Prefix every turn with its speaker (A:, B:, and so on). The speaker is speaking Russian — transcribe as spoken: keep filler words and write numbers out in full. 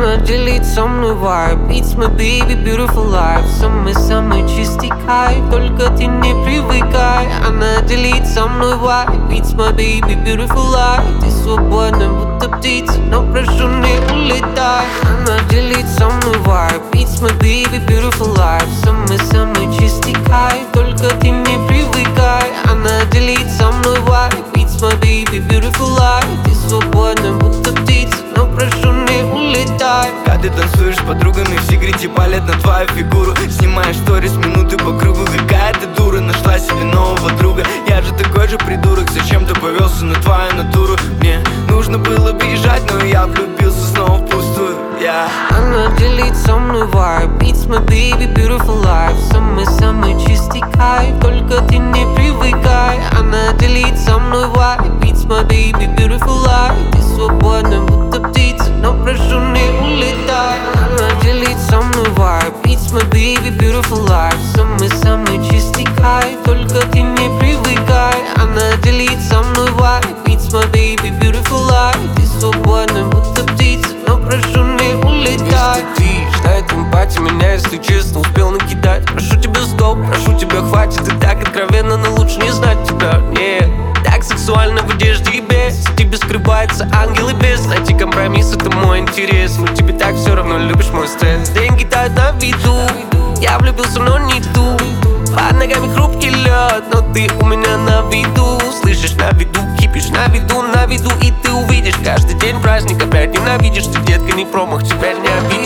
A: Она делит со мной vibe. It's my baby, beautiful life. Самый-самый чистый кайф, только ты не привыкай. Она делит со мной vibe. It's my baby, beautiful life. Ты свободна, будто птица, но прошу, не улетай. Она делит со мной vibe. It's my baby, beautiful life. Самый-самый чистый кайф, только ты не привыкай. Она делит со мной vibe. It's my baby, beautiful life. Ты свободна, будто птица, но прошу, не улетай.
B: Когда ты танцуешь с подругами, все грити палят на твою фигуру. Снимаешь сторис минуты по кругу. Какая ты дура, нашла себе нового друга. Я же такой же придурок, зачем ты повелся на твою натуру? Мне нужно было бежать, но я влюбился снова впустую. yeah.
A: Она делит со мной vibe. It's my baby, beautiful life. Самый-самый чистый кайф, только ты не привыкай. Она делит со мной vibe. It's my baby, beautiful life. Ты свободна, будто птица, но прошу, не улетай. Она делит со мной vibe. It's my baby, beautiful life. Самый-самый чистый кайф, только ты не привыкай. Она делит со мной vibe. It's my baby, beautiful life. Ты свободна, будто птица, но прошу, не улетай. Если ты ждать эмпатии меня, если честно, успел накидать. Прошу тебя, стоп, прошу тебя, хватит. Ты так откровенно, но лучше не знать тебя. Нет, так сексуально в одежде и без. В тебе скрывается ангел и бес. Найти компромисс, это мой интерес. Но тебе так все равно, любишь мой стресс. Деньги тают на виду. Я влюбился, но не ту. Под ногами хрупкий лед, но ты у меня на виду. Слышишь, на виду, кипишь, на виду, на виду. И ты увидишь, каждый день праздник опять ненавидишь. Ты, детка, не промах, тебя не обидишь.